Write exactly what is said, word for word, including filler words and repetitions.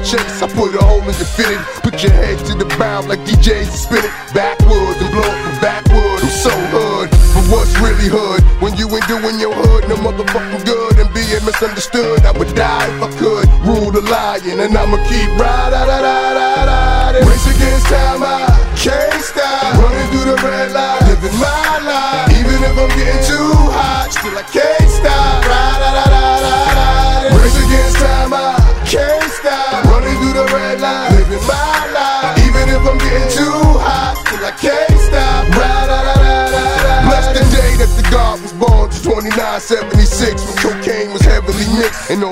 chase. I put a hole in your fitting. Put your head to the bound like D Js and spin it backwards and blow it from backwards. I'm so hood, but what's really hood? When you ain't doing your hood, no motherfucking good. And being misunderstood, I would die if I could. Rule the lion, and I'ma keep riding, riding. Race against time, I can't stop. Running through the red light, living my life. Even if I'm getting too hot, still I can't stop. Riding. Race against time, I can't stop. Running through the red light, living my life. Even if I'm getting too hot, still I can't stop. Bless the day that the God was born, to twenty-nine seventy-six, when cocaine was heavily mixed. And